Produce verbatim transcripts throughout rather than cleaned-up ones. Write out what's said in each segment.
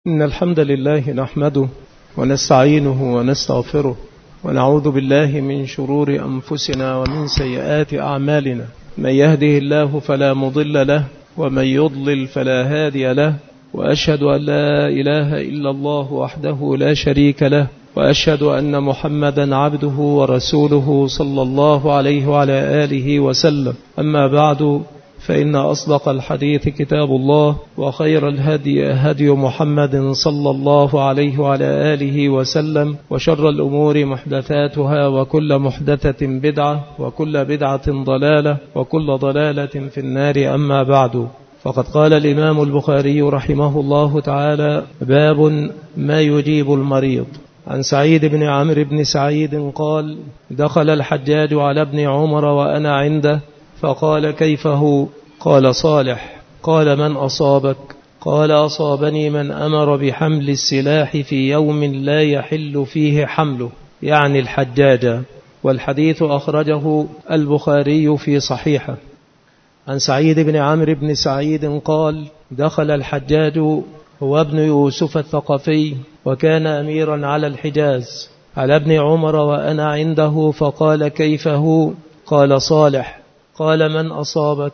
إن الحمد لله نحمده ونستعينه ونستغفره ونعوذ بالله من شرور أنفسنا ومن سيئات أعمالنا. من يهده الله فلا مضل له ومن يضلل فلا هادي له، وأشهد أن لا إله إلا الله وحده لا شريك له، وأشهد أن محمدا عبده ورسوله صلى الله عليه وعلى آله وسلم. أما بعد، فإن أصدق الحديث كتاب الله، وخير الهدي هدي محمد صلى الله عليه وعلى آله وسلم، وشر الأمور محدثاتها، وكل محدثة بدعة، وكل بدعة ضلالة، وكل ضلالة في النار. أما بعد، فقد قال الإمام البخاري رحمه الله تعالى: باب ما يجيب المريض. عن سعيد بن عمرو بن سعيد قال: دخل الحجاج على ابن عمر وأنا عنده فقال: كيف هو؟ قال: صالح. قال: من أصابك؟ قال: أصابني من أمر بحمل السلاح في يوم لا يحل فيه حمله، يعني الحجاج. والحديث أخرجه البخاري في صحيحه. عن سعيد بن عمرو بن سعيد قال: دخل الحجاج هو ابن يوسف الثقفي، وكان أميرا على الحجاز، على ابن عمر وأنا عنده فقال: كيف هو؟ قال: صالح. قال: من أصابك؟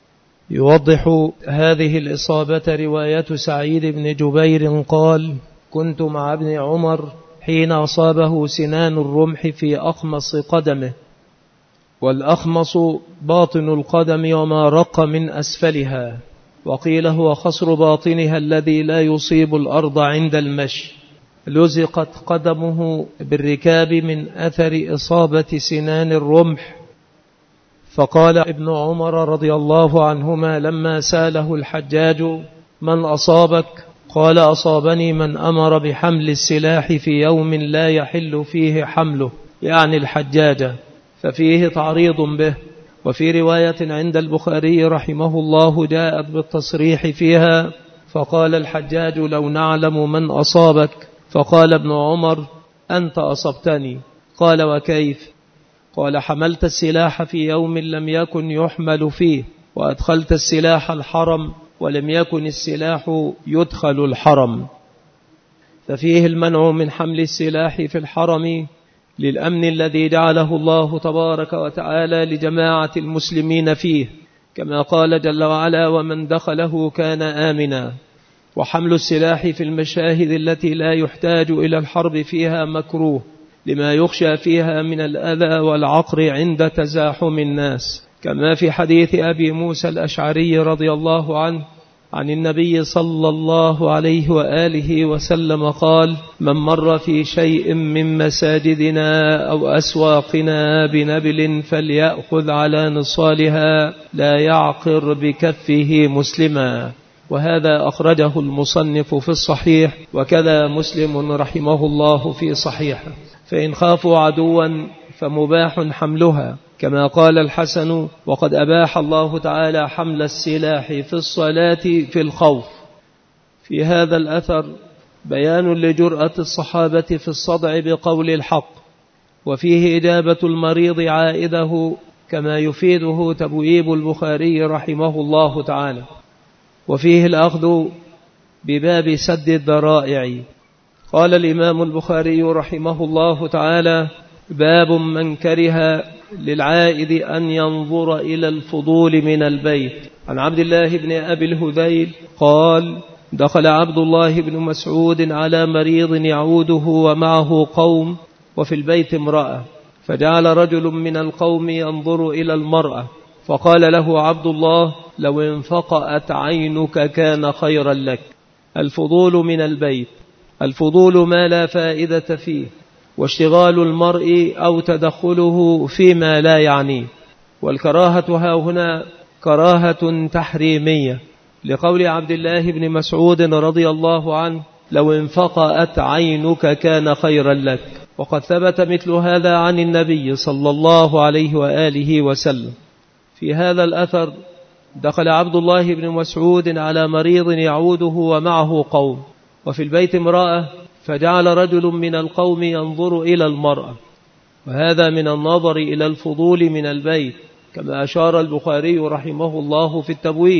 يوضح هذه الإصابة رواية سعيد بن جبير قال: كنت مع ابن عمر حين أصابه سنان الرمح في أخمص قدمه، والأخمص باطن القدم وما رق من أسفلها، وقيل هو خصر باطنها الذي لا يصيب الأرض عند المشي. لزقت قدمه بالركاب من أثر إصابة سنان الرمح. فقال ابن عمر رضي الله عنهما لما ساله الحجاج: من أصابك؟ قال: أصابني من أمر بحمل السلاح في يوم لا يحل فيه حمله، يعني الحجاج. ففيه تعريض به. وفي رواية عند البخاري رحمه الله جاءت بالتصريح فيها: فقال الحجاج: لو نعلم من أصابك. فقال ابن عمر: أنت أصبتني. قال: وكيف؟ قال: حملت السلاح في يوم لم يكن يحمل فيه، وأدخلت السلاح الحرم ولم يكن السلاح يدخل الحرم. ففيه المنع من حمل السلاح في الحرم للأمن الذي جعله الله تبارك وتعالى لجماعة المسلمين فيه، كما قال جل وعلا: ومن دخله كان آمنا. وحمل السلاح في المشاهد التي لا يحتاج إلى الحرب فيها مكروه، لما يخشى فيها من الأذى والعقر عند تزاحم الناس، كما في حديث أبي موسى الأشعري رضي الله عنه عن النبي صلى الله عليه وآله وسلم قال: من مر في شيء من مساجدنا أو أسواقنا بنبل فليأخذ على نصالها لا يعقر بكفه مسلما. وهذا أخرجه المصنف في الصحيح، وكذا مسلم رحمه الله في صحيحه. فإن خافوا عدوا فمباح حملها، كما قال الحسن: وقد أباح الله تعالى حمل السلاح في الصلاة في الخوف. في هذا الأثر بيان لجرأة الصحابة في الصدع بقول الحق، وفيه إجابة المريض عائده، كما يفيده تبويب البخاري رحمه الله تعالى. وفيه الأخذ بباب سد الذرائع. قال الإمام البخاري رحمه الله تعالى: باب من كره للعائد أن ينظر إلى الفضول من البيت. عن عبد الله بن أبي الهذيل قال: دخل عبد الله بن مسعود على مريض يعوده ومعه قوم، وفي البيت امرأة، فجعل رجل من القوم ينظر إلى المرأة، فقال له عبد الله: لو انفقأت عينك كان خيرا لك. الفضول من البيت، الفضول ما لا فائدة فيه، واشتغال المرء أو تدخله فيما لا يعنيه. والكراهة ها هنا كراهة تحريمية، لقول عبد الله بن مسعود رضي الله عنه: لو انفقأت عينك كان خيرا لك. وقد ثبت مثل هذا عن النبي صلى الله عليه وآله وسلم. في هذا الأثر دخل عبد الله بن مسعود على مريض يعوده ومعه قوم، وفي البيت امرأة، فجعل رجل من القوم ينظر إلى المرأة، وهذا من النظر إلى الفضول من البيت، كما أشار البخاري رحمه الله في التبويب.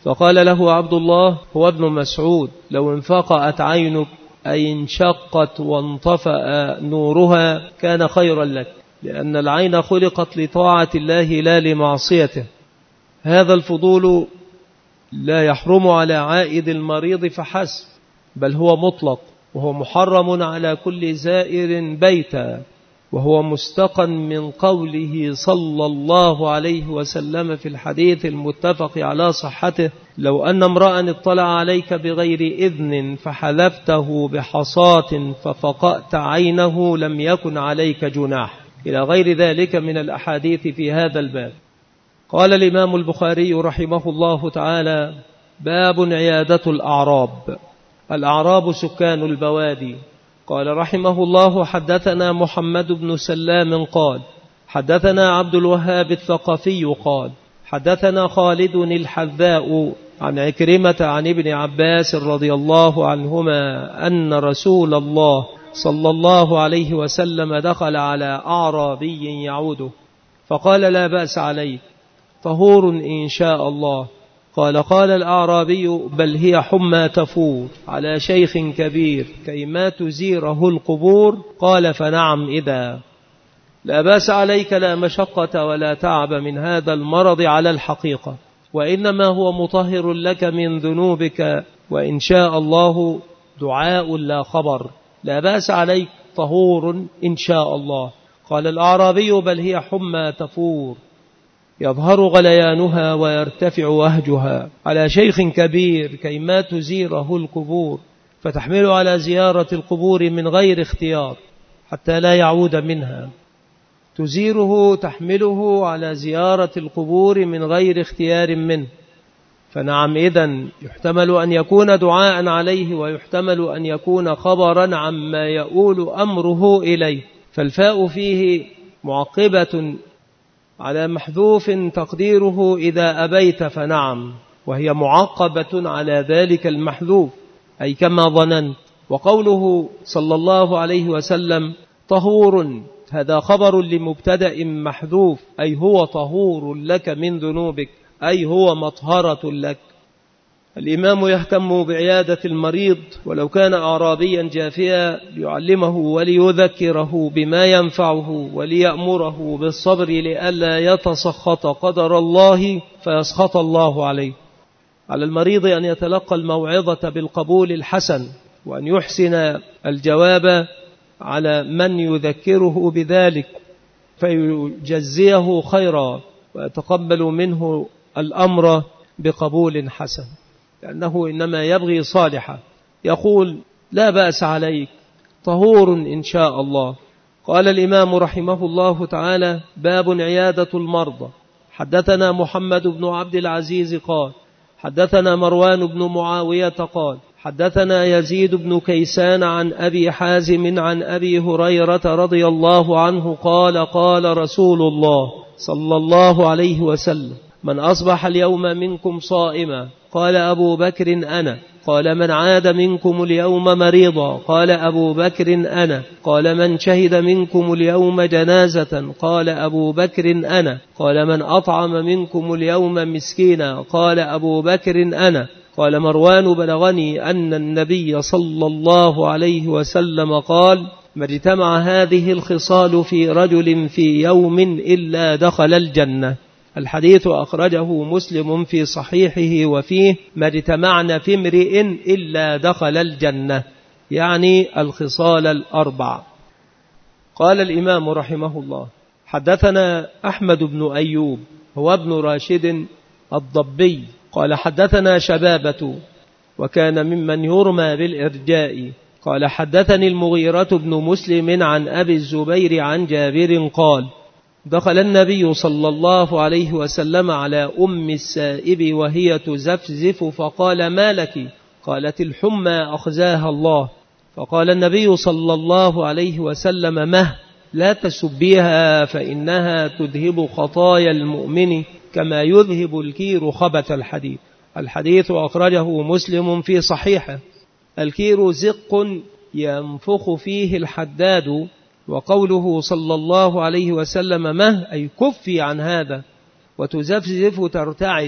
فقال له عبد الله هو ابن مسعود: لو انفقأت عينك أي انشقت وانطفأ نورها كان خيرا لك، لأن العين خلقت لطاعة الله لا لمعصيته. هذا الفضول لا يحرم على عائد المريض فحسب، بل هو مطلق، وهو محرم على كل زائر بيتا، وهو مستقى من قوله صلى الله عليه وسلم في الحديث المتفق على صحته: لو أن امرأ اطلع عليك بغير إذن فحلفته بحصاة ففقأت عينه لم يكن عليك جناح، إلى غير ذلك من الأحاديث في هذا الباب. قال الإمام البخاري رحمه الله تعالى: باب عيادة الأعراب. الأعراب سكان البوادي. قال رحمه الله: حدثنا محمد بن سلام قال حدثنا عبد الوهاب الثقفي قال حدثنا خالد الحذاء عن عكرمة عن ابن عباس رضي الله عنهما أن رسول الله صلى الله عليه وسلم دخل على أعرابي يعوده فقال: لا بأس عليك، طهور إن شاء الله. قال قال الأعرابي: بل هي حمى تفور على شيخ كبير كيما تزيره القبور. قال: فنعم إذا. لا بأس عليك، لا مشقة ولا تعب من هذا المرض على الحقيقة، وإنما هو مطهر لك من ذنوبك، وإن شاء الله دعاء لا خبر. لا بأس عليك، طهور إن شاء الله. قال الأعرابي: بل هي حمى تفور يظهر غليانها ويرتفع وهجها على شيخ كبير كيما تزيره القبور، فتحمل على زيارة القبور من غير اختيار حتى لا يعود منها. تزيره تحمله على زيارة القبور من غير اختيار منه. فنعم إذن، يحتمل أن يكون دعاء عليه، ويحتمل أن يكون خبرا عما يؤول أمره إليه، فالفاء فيه معقبة على محذوف تقديره إذا أبيت فنعم، وهي معقبة على ذلك المحذوف أي كما ظننت. وقوله صلى الله عليه وسلم طهور، هذا خبر لمبتدأ محذوف، أي هو طهور لك من ذنوبك، أي هو مطهرة لك. الإمام يهتم بعيادة المريض ولو كان أعرابيا جافيا ليعلمه وليذكره بما ينفعه وليأمره بالصبر لئلا يتسخط قدر الله فيسخط الله عليه. على المريض أن يتلقى الموعظة بالقبول الحسن، وأن يحسن الجواب على من يذكره بذلك فيجزيه خيرا، ويتقبل منه الأمر بقبول حسن، لأنه إنما يبغي صالحا. يقول: لا بأس عليك، طهور إن شاء الله. قال الإمام رحمه الله تعالى: باب عيادة المرضى. حدثنا محمد بن عبد العزيز قال حدثنا مروان بن معاوية قال حدثنا يزيد بن كيسان عن أبي حازم عن أبي هريرة رضي الله عنه قال قال رسول الله صلى الله عليه وسلم: من أصبح اليوم منكم صائما؟ قال أبو بكر: أنا. قال: من عاد منكم اليوم مريضا؟ قال أبو بكر: أنا. قال: من شهد منكم اليوم جنازة؟ قال أبو بكر: أنا. قال: من أطعم منكم اليوم مسكينا؟ قال أبو بكر: أنا. قال مروان: بلغني أن النبي صلى الله عليه وسلم قال: ما اجتمع هذه الخصال في رجل في يوم إلا دخل الجنة. الحديث أخرجه مسلم في صحيحه وفيه: ما اجتمعنا في امرئ إلا دخل الجنة، يعني الخصال الأربع. قال الإمام رحمه الله: حدثنا أحمد بن أيوب هو ابن راشد الضبي قال حدثنا شبابة وكان ممن يرمى بالإرجاء قال حدثني المغيرة بن مسلم عن أبي الزبير عن جابر قال: دخل النبي صلى الله عليه وسلم على أم السائب وهي تزفزف فقال: ما لك؟ قالت: الحمى أخزاها الله. فقال النبي صلى الله عليه وسلم: مه، لا تسبيها فإنها تذهب خطايا المؤمن كما يذهب الكير خبث الحديد. الحديث أخرجه مسلم في صحيحه. الكير زق ينفخ فيه الحداد، وقوله صلى الله عليه وسلم: مه، أي كفي عن هذا، وتزفزف ترتعد،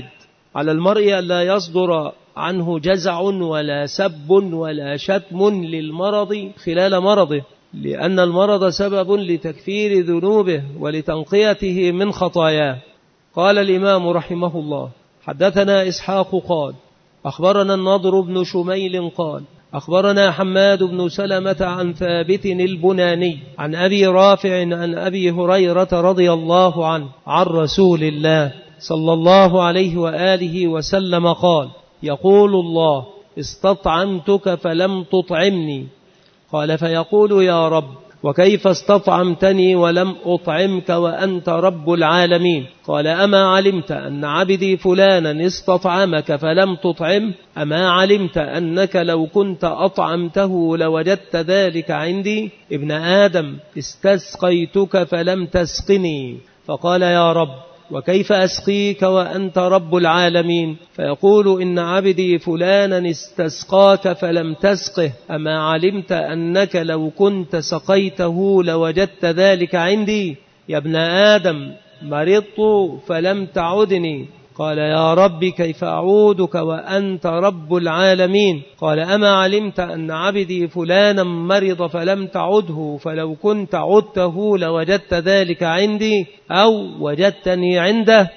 على المرء ألا يصدر عنه جزع ولا سب ولا شتم للمرض خلال مرضه، لأن المرض سبب لتكفير ذنوبه ولتنقيته من خطاياه. قال الإمام رحمه الله: حدثنا إسحاق قال أخبرنا النضر بن شميل قال أخبرنا حماد بن سلمة عن ثابت البناني عن أبي رافع عن أبي هريرة رضي الله عنه عن رسول الله صلى الله عليه وآله وسلم قال: يقول الله: استطعمتك فلم تطعمني. قال: فيقول: يا رب، وكيف استطعمتني ولم أطعمك وأنت رب العالمين؟ قال: أما علمت أن عبدي فلانا استطعمك فلم تطعم؟ أما علمت أنك لو كنت أطعمته لوجدت ذلك عندي؟ ابن آدم، استسقيتك فلم تسقني. فقال: يا رب، وكيف أسقيك وأنت رب العالمين؟ فيقول: إن عبدي فلانا استسقاك فلم تسقه. أما علمت أنك لو كنت سقيته لوجدت ذلك عندي؟ يا ابن آدم، مرضت فلم تعدني. قال: يا رب، كيف أعودك وأنت رب العالمين؟ قال: أما علمت أن عبدي فلانا مرض فلم تعده، فلو كنت عدته لوجدت ذلك عندي أو وجدتني عنده؟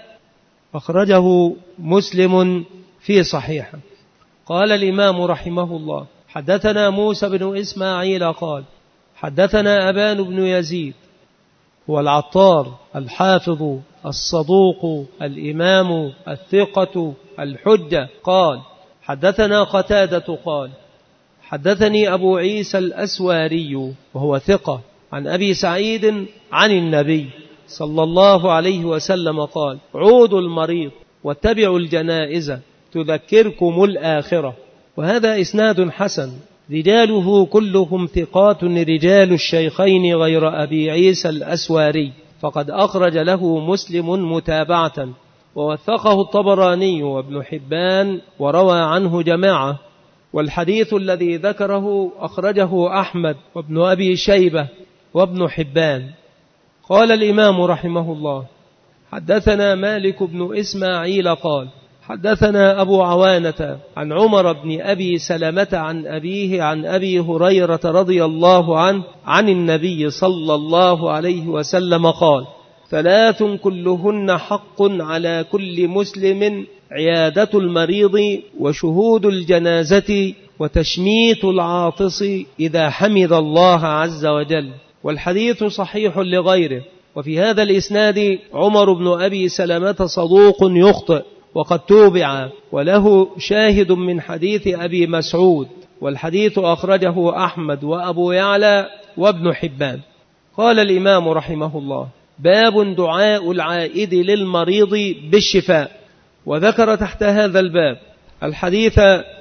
أخرجه مسلم في صحيحه. قال الإمام رحمه الله: حدثنا موسى بن إسماعيل قال حدثنا أبان بن يزيد هو العطار الحافظ الصدوق الإمام الثقة الحجة قال حدثنا قتادة قال حدثني أبو عيسى الأسواري وهو ثقة عن أبي سعيد عن النبي صلى الله عليه وسلم قال: عودوا المريض واتبعوا الجنائز تذكركم الآخرة. وهذا إسناد حسن، رجاله كلهم ثقات رجال الشيخين غير أبي عيسى الأسواري، فقد أخرج له مسلم متابعة، ووثقه الطبراني وابن حبان وروى عنه جماعة. والحديث الذي ذكره أخرجه أحمد وابن أبي شيبة وابن حبان. قال الإمام رحمه الله: حدثنا مالك بن إسماعيل قال حدثنا أبو عوانة عن عمر بن أبي سلمة عن أبيه عن أبي هريرة رضي الله عنه عن النبي صلى الله عليه وسلم قال: ثلاث كلهن حق على كل مسلم: عيادة المريض، وشهود الجنازة، وتشميت العاطس إذا حمد الله عز وجل. والحديث صحيح لغيره. وفي هذا الإسناد عمر بن أبي سلمة صدوق يخطئ وقد توبع، وله شاهد من حديث أبي مسعود، والحديث أخرجه أحمد وأبو يعلى وابن حبان. قال الإمام رحمه الله: باب دعاء العائد للمريض بالشفاء. وذكر تحت هذا الباب الحديث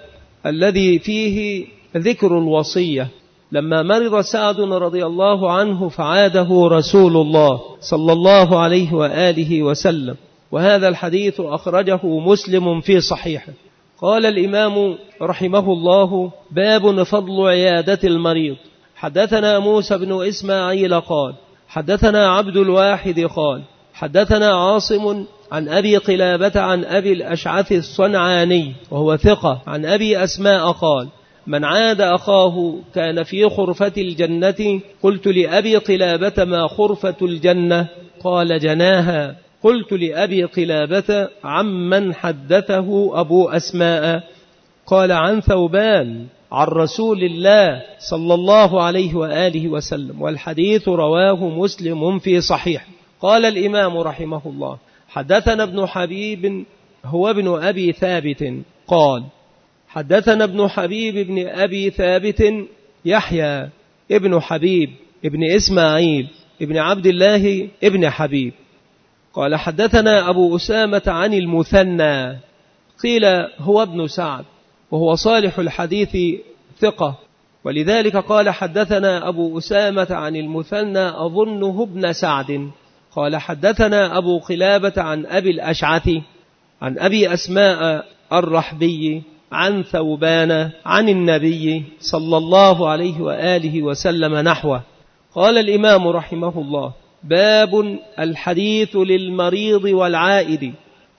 الذي فيه ذكر الوصية لما مرض سعد رضي الله عنه فعاده رسول الله صلى الله عليه وآله وسلم، وهذا الحديث أخرجه مسلم في صحيحه. قال الإمام رحمه الله: باب فضل عيادة المريض. حدثنا موسى بن إسماعيل قال حدثنا عبد الواحد قال حدثنا عاصم عن أبي قلابة عن أبي الأشعث الصنعاني وهو ثقة عن أبي أسماء قال: من عاد أخاه كان في خرفة الجنة. قلت لأبي قلابة: ما خرفة الجنة؟ قال: جناها. قلت لأبي قلابة: عمن حدثه أبو أسماء؟ قال: عن ثوبان عن رسول الله صلى الله عليه وآله وسلم. والحديث رواه مسلم في صحيح. قال الإمام رحمه الله: حدثنا ابن حبيب هو ابن أبي ثابت قال حدثنا ابن حبيب ابن أبي ثابت يحيى ابن حبيب ابن إسماعيل ابن عبد الله ابن حبيب قال حدثنا أبو أسامة عن المثنى، قيل هو ابن سعد، وهو صالح الحديث ثقة، ولذلك قال حدثنا أبو أسامة عن المثنى أظنه ابن سعد. قال حدثنا أبو قلابة عن أبي الأشعث عن أبي أسماء الرحبي عن ثوبان عن النبي صلى الله عليه وآله وسلم نحوه. قال الإمام رحمه الله: باب الحديث للمريض والعائد.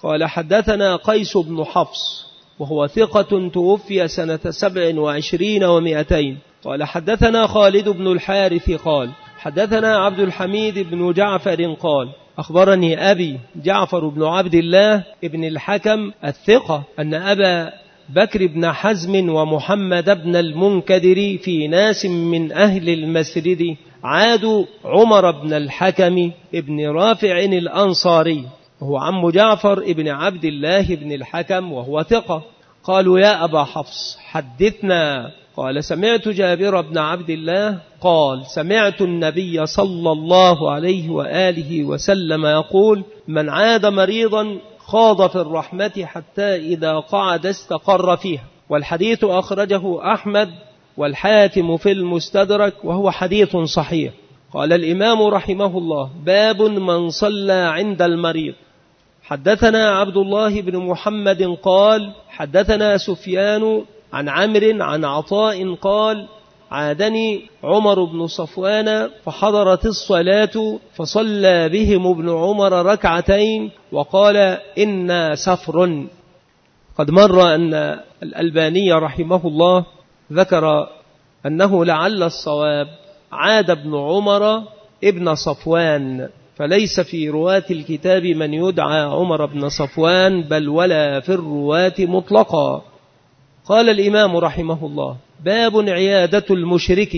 قال حدثنا قيس بن حفص وهو ثقة توفي سنة سبع وعشرين ومئتين. قال حدثنا خالد بن الحارث قال حدثنا عبد الحميد بن جعفر قال أخبرني أبي جعفر بن عبد الله ابن الحكم الثقة أن أبا بكر بن حزم ومحمد بن المنكدر في ناس من أهل المسجد عادوا عمر بن الحكم ابن رافع الأنصاري وهو عم جعفر ابن عبد الله بن الحكم وهو ثقة. قالوا يا أبا حفص حدثنا. قال سمعت جابر بن عبد الله قال سمعت النبي صلى الله عليه وآله وسلم يقول من عاد مريضا خاض في الرحمة حتى إذا قعد استقر فيها. والحديث أخرجه أحمد والحاكم في المستدرك وهو حديث صحيح. قال الإمام رحمه الله باب من صلى عند المريض. حدثنا عبد الله بن محمد قال حدثنا سفيان عن عمرو عن عطاء قال عادني عمر بن صفوان فحضرت الصلاة فصلى بهم ابن عمر ركعتين وقال إنا سفر. قد مر أن الألباني رحمه الله ذكر أنه لعل الصواب عاد ابن عمر ابن صفوان، فليس في رواة الكتاب من يدعى عمر بن صفوان بل ولا في الرواة مطلقا. قال الإمام رحمه الله باب عيادة المشرك،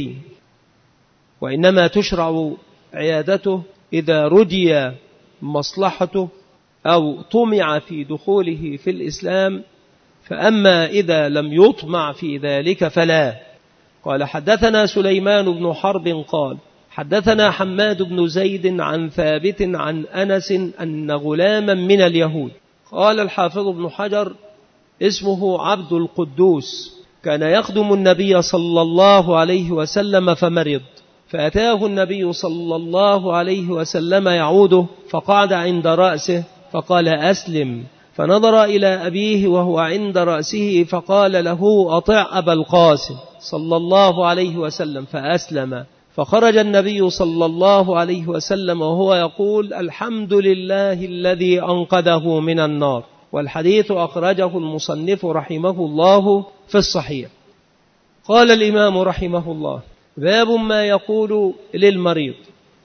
وإنما تشرع عيادته إذا رجي مصلحته أو طمع في دخوله في الإسلام، فأما إذا لم يطمع في ذلك فلا. قال حدثنا سليمان بن حرب قال حدثنا حماد بن زيد عن ثابت عن أنس أن غلاما من اليهود، قال الحافظ ابن حجر اسمه عبد القدوس، كان يخدم النبي صلى الله عليه وسلم فمرض، فأتاه النبي صلى الله عليه وسلم يعوده فقعد عند رأسه فقال أسلم، فنظر إلى أبيه وهو عند رأسه فقال له أطع أبا القاسم صلى الله عليه وسلم فأسلم. فخرج النبي صلى الله عليه وسلم وهو يقول الحمد لله الذي أنقذه من النار. والحديث أخرجه المصنف رحمه الله في الصحيح. قال الإمام رحمه الله باب ما يقول للمريض.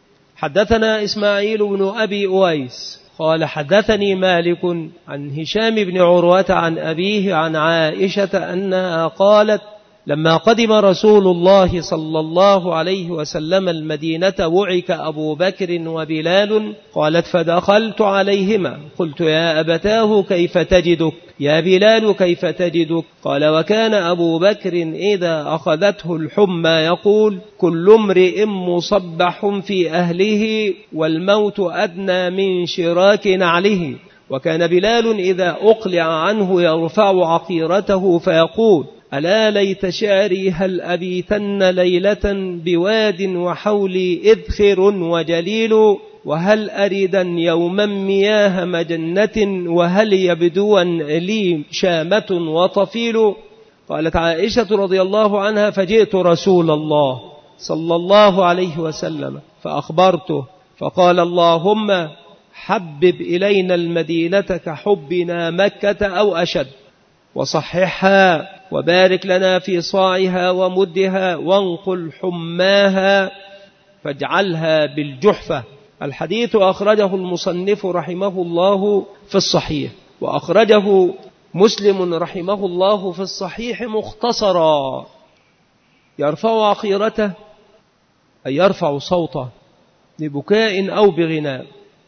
حدثنا إسماعيل بن أبي أويس قال حدثني مالك عن هشام بن عروة عن أبيه عن عائشة أنها قالت لما قدم رسول الله صلى الله عليه وسلم المدينة وعك أبو بكر وبلال، قالت فدخلت عليهما قلت يا أبتاه كيف تجدك؟ يا بلال كيف تجدك؟ قال وكان أبو بكر إذا أخذته الحمى يقول كل امرئ مصبح في أهله والموت أدنى من شراك نعله. وكان بلال إذا أقلع عنه يرفع عقيرته فيقول ألا ليت شعري هل أبيتن ليلة بواد وحولي إذخر وجليل، وهل أريدا يوما مياه مجنة وهل يبدوا لي شامة وطفيل. قالت عائشة رضي الله عنها فجئت رسول الله صلى الله عليه وسلم فأخبرته فقال اللهم حبب إلينا المدينة كحبنا مكة أو أشد، وصححها وبارك لنا في صاعها ومدها وانقل حماها فاجعلها بالجحفة. الحديث أخرجه المصنف رحمه الله في الصحيح، وأخرجه مسلم رحمه الله في الصحيح مختصرا. يرفع عقيرته أي يرفع صوته ببكاء أو بغناء،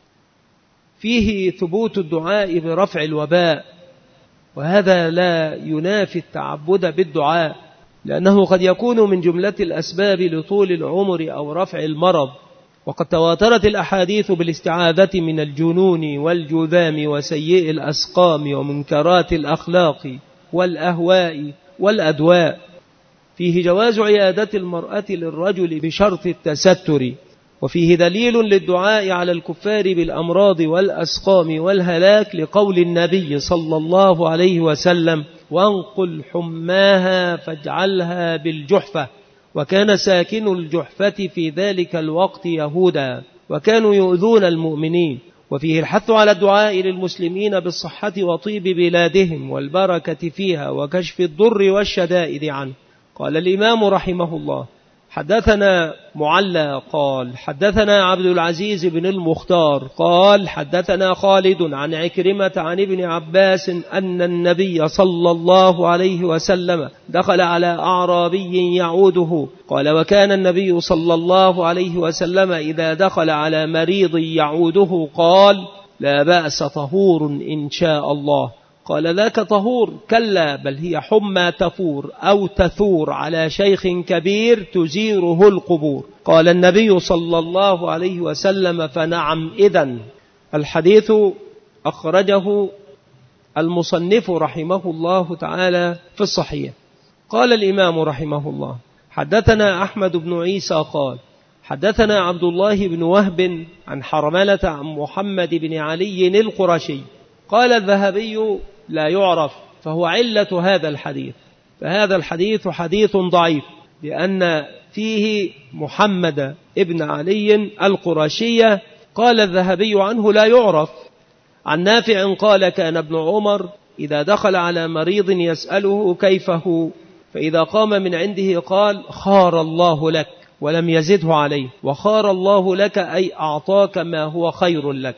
فيه ثبوت الدعاء برفع الوباء، وهذا لا ينافي التعبد بالدعاء، لأنه قد يكون من جملة الأسباب لطول العمر أو رفع المرض. وقد تواترت الأحاديث بالاستعاذة من الجنون والجذام وسيء الأسقام ومنكرات الأخلاق والأهواء والأدواء. فيه جواز عيادة المرأة للرجل بشرط التستر، وفيه دليل للدعاء على الكفار بالأمراض والأسقام والهلاك لقول النبي صلى الله عليه وسلم وانقل حماها فاجعلها بالجحفة. وكان ساكن الجحفة في ذلك الوقت يهودا، وكانوا يؤذون المؤمنين، وفيه الحث على الدعاء للمسلمين بالصحة وطيب بلادهم والبركة فيها وكشف الضر والشدائد عنه. قال الإمام رحمه الله: حدثنا معلى قال حدثنا عبد العزيز بن المختار قال حدثنا خالد عن عكرمة عن ابن عباس أن النبي صلى الله عليه وسلم دخل على أعرابي يعوده. قال: وكان النبي صلى الله عليه وسلم إذا دخل على مريض يعوده قال: لا بأس طهور إن شاء الله. قال: ذاك طهور؟ كلا، بل هي حمى تفور أو تثور على شيخ كبير تزيره القبور. قال النبي صلى الله عليه وسلم: فنعم إذن. الحديث أخرجه المصنف رحمه الله تعالى في الصحيح. قال الإمام رحمه الله: حدثنا أحمد بن عيسى قال حدثنا عبد الله بن وهب عن حرملة عن محمد بن علي القرشي. قال الذهبي: لا يعرف، فهو علة هذا الحديث. فهذا الحديث حديث ضعيف لأن فيه محمد ابن علي القرشية. قال الذهبي عنه: لا يعرف. عن نافع قال: كان ابن عمر إذا دخل على مريض يسأله كيفه، فإذا قام من عنده قال: خار الله لك، ولم يزده عليه. وخار الله لك أي أعطاك ما هو خير لك.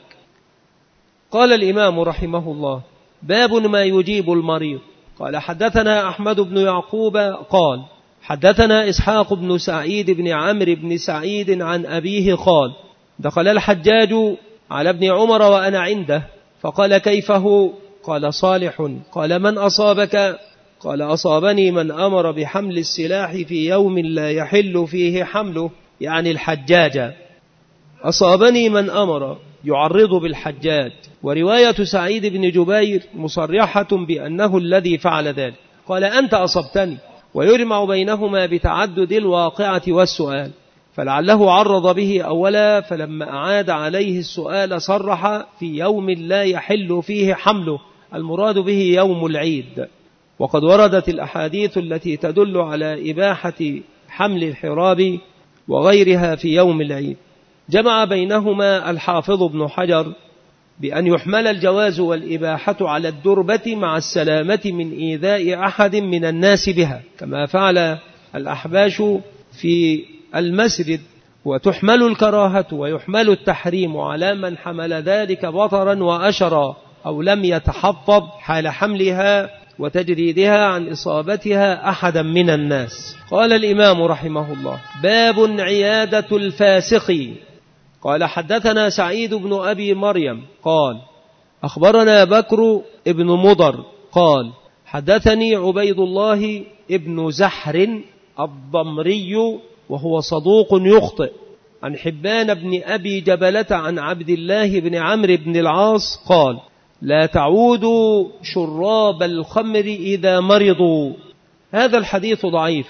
قال الإمام رحمه الله: باب ما يجيب المريض. قال حدثنا أحمد بن يعقوب قال حدثنا إسحاق بن سعيد بن عمرو بن سعيد عن أبيه قال: دخل الحجاج على ابن عمر وأنا عنده، فقال: كيفه؟ قال: صالح. قال: من أصابك؟ قال: أصابني من أمر بحمل السلاح في يوم لا يحل فيه حمله، يعني الحجاج. أصابني من أمر يعرض بالحجاج. ورواية سعيد بن جبير مصرحة بأنه الذي فعل ذلك. قال: أنت أصبتني. ويجمع بينهما بتعدد الواقعة والسؤال، فلعله عرض به أولا، فلما أعاد عليه السؤال صرح: في يوم لا يحل فيه حمله، المراد به يوم العيد. وقد وردت الأحاديث التي تدل على إباحة حمل الحراب وغيرها في يوم العيد. جمع بينهما الحافظ ابن حجر بأن يحمل الجواز والإباحة على الدربة مع السلامة من إيذاء أحد من الناس بها، كما فعل الأحباش في المسجد. وتحمل الكراهة ويحمل التحريم على من حمل ذلك بطرا وأشرا أو لم يتحفظ حال حملها وتجريدها عن إصابتها أحدا من الناس. قال الإمام رحمه الله: باب عيادة الفاسق. قال حدثنا سعيد بن أبي مريم قال أخبرنا بكر ابن مضر قال حدثني عبيد الله ابن زحر الضمري وهو صدوق يخطئ، عن حبان بن أبي جبلة عن عبد الله بن عمرو بن العاص قال: لا تعودوا شراب الخمر إذا مرضوا. هذا الحديث ضعيف،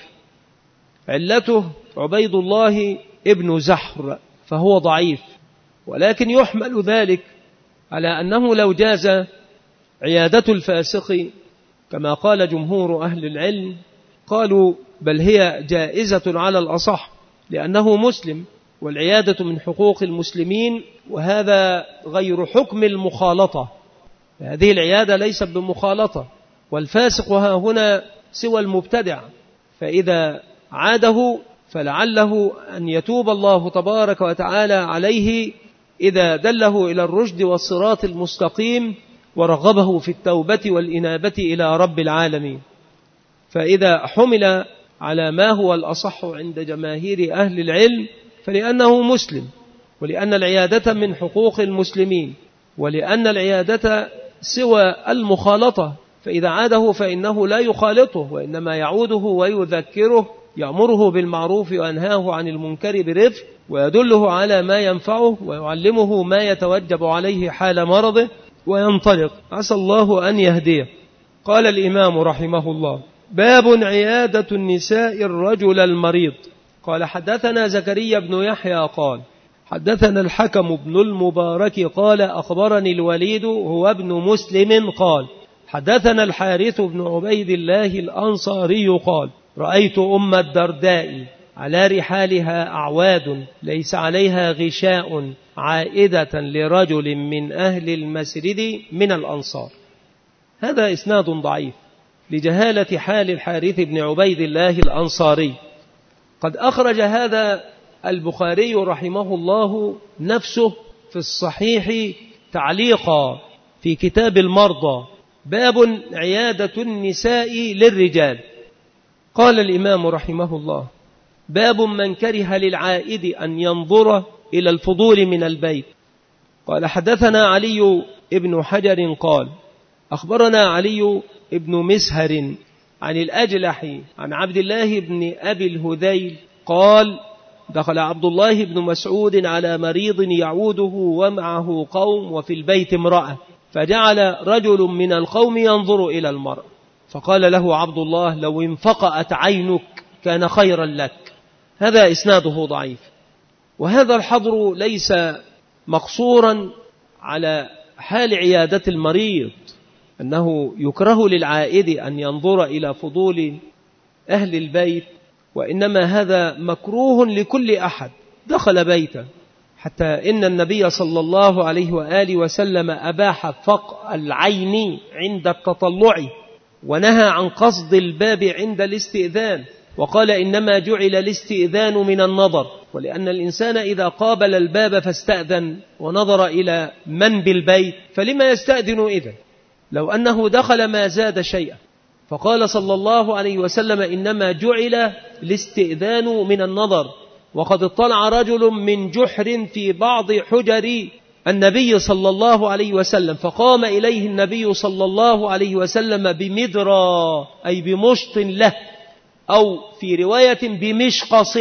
علته عبيد الله ابن زحر، فهو ضعيف، ولكن يحمل ذلك على أنه لو جاز عيادة الفاسق كما قال جمهور أهل العلم، قالوا بل هي جائزة على الأصح، لأنه مسلم، والعيادة من حقوق المسلمين، وهذا غير حكم المخالطة. هذه العيادة ليست بمخالطة، والفاسق ها هنا سوى المبتدع، فإذا عاده فلعله أن يتوب الله تبارك وتعالى عليه إذا دله إلى الرشد والصراط المستقيم ورغبه في التوبة والإنابة إلى رب العالمين. فإذا حمل على ما هو الأصح عند جماهير أهل العلم فلأنه مسلم، ولأن العيادة من حقوق المسلمين، ولأن العيادة سوى المخالطة، فإذا عاده فإنه لا يخالطه، وإنما يعوده ويذكره، يأمره بالمعروف وينهاه عن المنكر برفق، ويدله على ما ينفعه، ويعلمه ما يتوجب عليه حال مرضه، وينطلق، عسى الله أن يهديه. قال الإمام رحمه الله: باب عيادة النساء الرجل المريض. قال حدثنا زكريا بن يحيى قال حدثنا الحكم بن المبارك قال أخبرني الوليد هو ابن مسلم قال حدثنا الحارث بن عبيد الله الأنصاري قال: رأيت أم الدرداء على رحالها أعواد ليس عليها غشاء عائدة لرجل من أهل المسجد من الأنصار. هذا إسناد ضعيف لجهالة حال الحارث بن عبيد الله الأنصاري. قد أخرج هذا البخاري رحمه الله نفسه في الصحيح تعليقا في كتاب المرضى، باب عيادة النساء للرجال. قال الإمام رحمه الله: باب من كره للعائد أن ينظر إلى الفضول من البيت. قال: حدثنا علي بن حجر قال: أخبرنا علي بن مسهر عن الأجلح عن عبد الله بن أبي الهذيل قال: دخل عبد الله بن مسعود على مريض يعوده ومعه قوم وفي البيت امرأة، فجعل رجل من القوم ينظر إلى المرأة، فقال له عبد الله: لو انفقأت عينك كان خيرا لك. هذا إسناده ضعيف. وهذا الحظر ليس مقصورا على حال عيادة المريض، أنه يكره للعائد أن ينظر إلى فضول أهل البيت، وإنما هذا مكروه لكل أحد دخل بيته، حتى إن النبي صلى الله عليه وآله وسلم أباح فقع العين عند التطلع، ونهى عن قصد الباب عند الاستئذان، وقال: إنما جعل الاستئذان من النظر. ولأن الإنسان إذا قابل الباب فاستأذن ونظر إلى من بالبيت فلما يستأذن إذن؟ لو أنه دخل ما زاد شيئا. فقال صلى الله عليه وسلم: إنما جعل الاستئذان من النظر. وقد اطلع رجل من جحر في بعض حجر النبي صلى الله عليه وسلم، فقام إليه النبي صلى الله عليه وسلم بمدرى، أي بمشط له، أو في رواية بمشقص،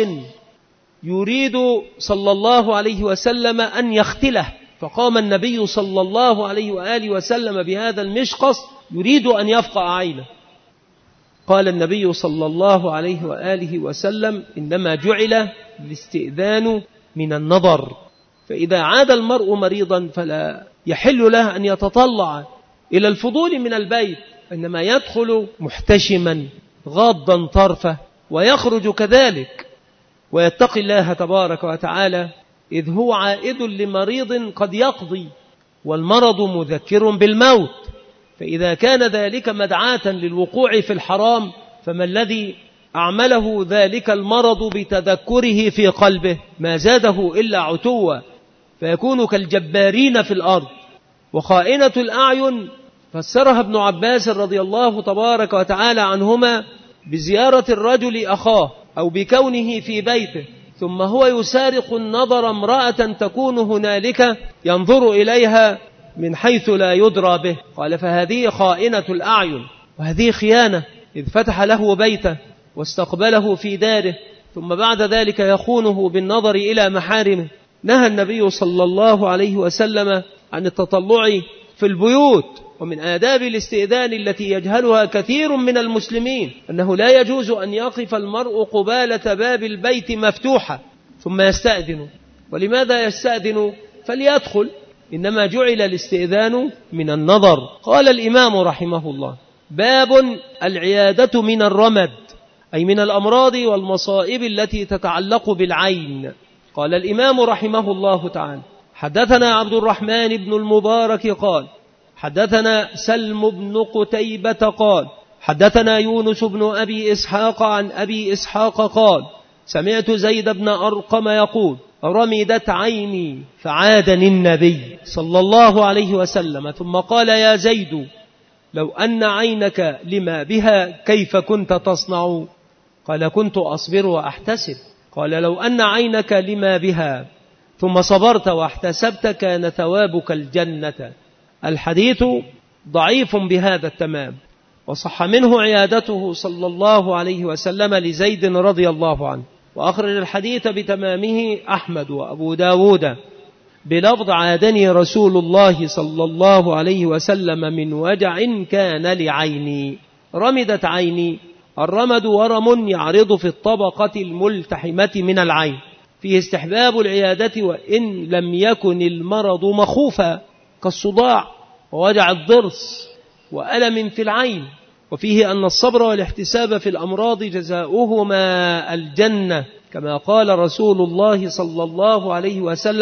يريد صلى الله عليه وسلم أن يختله، فقام النبي صلى الله عليه وآله وسلم بهذا المشقص يريد أن يفقع عينه. قال النبي صلى الله عليه وآله وسلم: إنما جعل الاستئذان من النظر. فإذا عاد المرء مريضا فلا يحل له أن يتطلع إلى الفضول من البيت، إنما يدخل محتشما غاضا طرفه ويخرج كذلك، ويتقي الله تبارك وتعالى، إذ هو عائد لمريض قد يقضي، والمرض مذكر بالموت. فإذا كان ذلك مدعاة للوقوع في الحرام، فما الذي أعمله ذلك المرض بتذكره في قلبه؟ ما زاده إلا عتوا، فيكون كالجبارين في الأرض. وخائنة الأعين فسرها ابن عباس رضي الله تبارك وتعالى عنهما بزيارة الرجل أخاه، أو بكونه في بيته ثم هو يسارق النظر امرأة تكون هنالك ينظر إليها من حيث لا يدرى به. قال: فهذه خائنة الأعين، وهذه خيانة، إذ فتح له بيته واستقبله في داره، ثم بعد ذلك يخونه بالنظر إلى محارمه. نهى النبي صلى الله عليه وسلم عن التطلع في البيوت. ومن آداب الاستئذان التي يجهلها كثير من المسلمين أنه لا يجوز أن يقف المرء قبالة باب البيت مفتوحة ثم يستأذن. ولماذا يستأذن؟ فليدخل، إنما جعل الاستئذان من النظر. قال الإمام رحمه الله: باب العيادة من الرمد، أي من الأمراض والمصائب التي تتعلق بالعين. قال الإمام رحمه الله تعالى: حدثنا عبد الرحمن بن المبارك قال: حدثنا سلم بن قتيبة قال: حدثنا يونس بن أبي إسحاق عن أبي إسحاق قال: سمعت زيد بن أرقم يقول: رمدت عيني فعادني النبي صلى الله عليه وسلم، ثم قال: يا زيد، لو أن عينك لما بها كيف كنت تصنع؟ قال: كنت أصبر وأحتسب. قال: لو أن عينك لما بها ثم صبرت واحتسبت كان ثوابك الجنة. الحديث ضعيف بهذا التمام، وصح منه عيادته صلى الله عليه وسلم لزيد رضي الله عنه. وأخرج الحديث بتمامه أحمد وأبو داود بلفظ: عادني رسول الله صلى الله عليه وسلم من وجع كان لعيني. رمدت عيني، الرمد ورم يعرض في الطبقة الملتحمة من العين، فيه استحباب العيادة وإن لم يكن المرض مخوفا، كالصداع ووجع الضرس وألم في العين. وفيه أن الصبر والاحتساب في الأمراض جزاؤهما الجنة، كما قال رسول الله صلى الله عليه وسلم: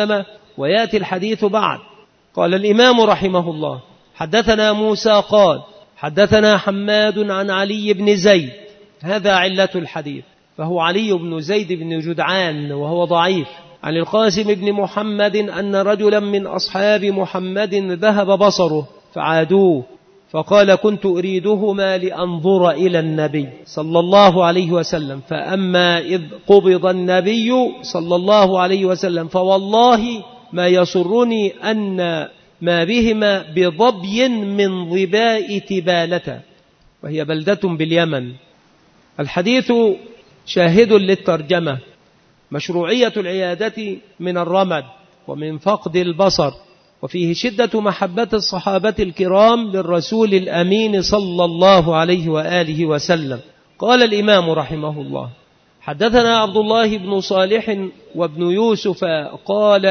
ويأتي الحديث بعد. قال الإمام رحمه الله: حدثنا موسى قال حدثنا حماد عن علي بن زيد. هذا علة الحديث، فهو علي بن زيد بن جدعان وهو ضعيف. عن القاسم بن محمد أن رجلا من أصحاب محمد ذهب بصره فعادوه، فقال: كنت أريدهما لأنظر إلى النبي صلى الله عليه وسلم، فأما إذ قبض النبي صلى الله عليه وسلم فوالله ما يسرني أن ما بهما بضبي من ظباء تبالة، وهي بلدة باليمن. الحديث شاهد للترجمة: مشروعية العيادة من الرمد ومن فقد البصر، وفيه شدة محبة الصحابة الكرام للرسول الأمين صلى الله عليه وآله وسلم. قال الإمام رحمه الله: حدثنا عبد الله بن صالح وابن يوسف قال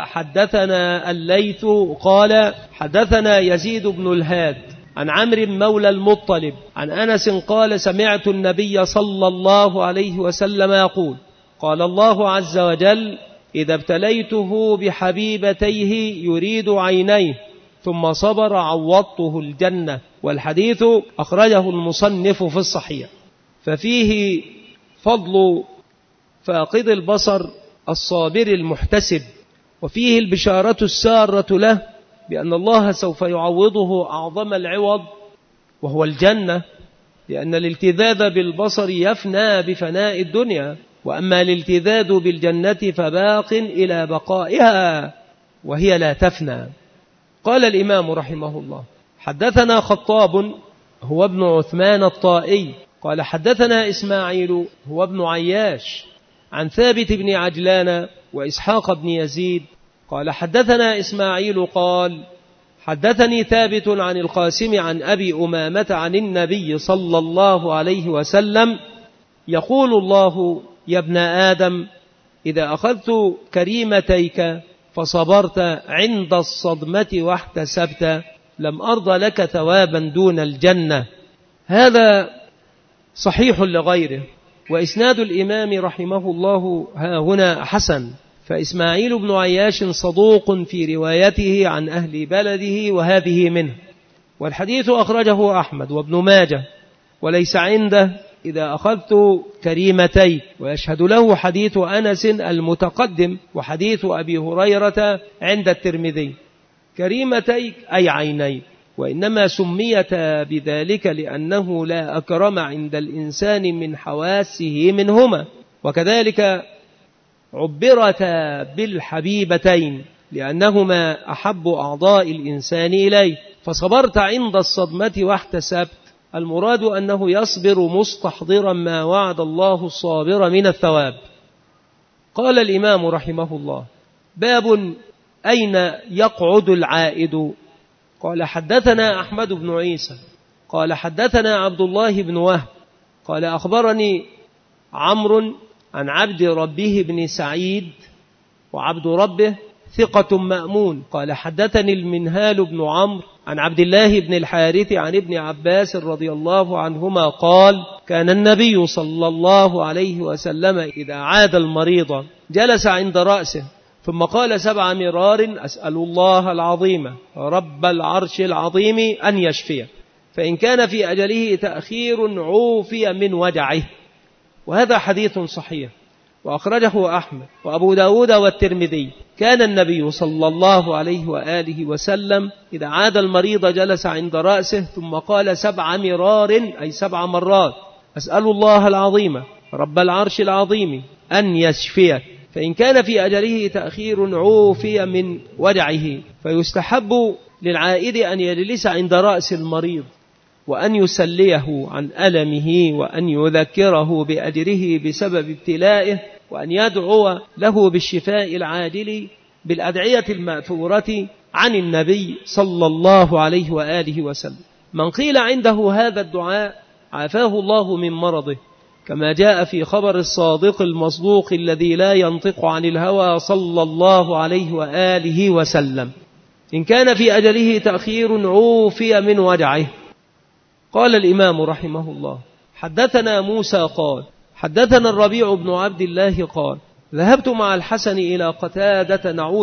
حدثنا الليث قال حدثنا يزيد بن الهاد عن عمرو مولى المطلب عن أنس قال: سمعت النبي صلى الله عليه وسلم يقول: قال الله عز وجل: إذا ابتليته بحبيبتيه يريد عينيه ثم صبر عوضته الجنة. والحديث أخرجه المصنف في الصحيح. ففيه فضل فاقد البصر الصابر المحتسب، وفيه البشارة السارة له بأن الله سوف يعوضه أعظم العوض وهو الجنة، لأن الالتذاذ بالبصر يفنى بفناء الدنيا، وأما الالتذاذ بالجنة فباق إلى بقائها وهي لا تفنى. قال الإمام رحمه الله: حدثنا خطاب هو ابن عثمان الطائي قال حدثنا إسماعيل هو ابن عياش عن ثابت بن عجلان وإسحاق بن يزيد قال حدثنا إسماعيل قال حدثني ثابت عن القاسم عن أبي أمامة عن النبي صلى الله عليه وسلم يقول الله: يا ابن آدم إذا أخذت كريمتيك فصبرت عند الصدمة واحتسبت لم أرض لك ثوابا دون الجنة. هذا صحيح لغيره، وإسناد الإمام رحمه الله ها هنا حسن، فإسماعيل بن عياش صدوق في روايته عن أهل بلده وهذه منه. والحديث أخرجه أحمد وابن ماجه وليس عنده إذا أخذت كريمتي، ويشهد له حديث أنس المتقدم وحديث أبي هريرة عند الترمذي. كريمتي أي عيني، وإنما سميتا بذلك لأنه لا أكرم عند الإنسان من حواسه منهما، وكذلك عبرتا بالحبيبتين لأنهما أحب أعضاء الإنسان إليه. فصبرت عند الصدمة واحتسبت، المراد أنه يصبر مستحضرا ما وعد الله الصابر من الثواب. قال الإمام رحمه الله: باب أين يقعد العائد. قال حدثنا أحمد بن عيسى قال حدثنا عبد الله بن وهب قال أخبرني عمرو عن عبد ربه بن سعيد وعبد ربه ثقة مأمون قال حدثني المنهال بن عمرو عن عبد الله بن الحارث عن ابن عباس رضي الله عنهما قال: كان النبي صلى الله عليه وسلم إذا عاد المريض جلس عند رأسه ثم قال سبع مرار: أسأل الله العظيم رب العرش العظيم أن يشفيه، فإن كان في أجله تأخير عوفي من وجعه. وهذا حديث صحيح وأخرجه أحمد وأبو داود والترمذي. كان النبي صلى الله عليه وآله وسلم إذا عاد المريض جلس عند رأسه ثم قال سبع مرار أي سبع مرات: أسأل الله العظيم رب العرش العظيم أن يشفيه، فإن كان في أجله تأخير عوفي من وجعه. فيستحب للعائد أن يجلس عند رأس المريض وأن يسليه عن ألمه وأن يذكره بأجره بسبب ابتلائه، وأن يدعو له بالشفاء العاجل بالأدعية المأثورة عن النبي صلى الله عليه وآله وسلم. من قيل عنده هذا الدعاء عافاه الله من مرضه، كما جاء في خبر الصادق المصدوق الذي لا ينطق عن الهوى صلى الله عليه وآله وسلم: إن كان في أجله تأخير عوفي من وجعه. قال الإمام رحمه الله: حدثنا موسى قال حدثنا الربيع بن عبد الله قال: ذهبت مع الحسن إلى قتادة نعوده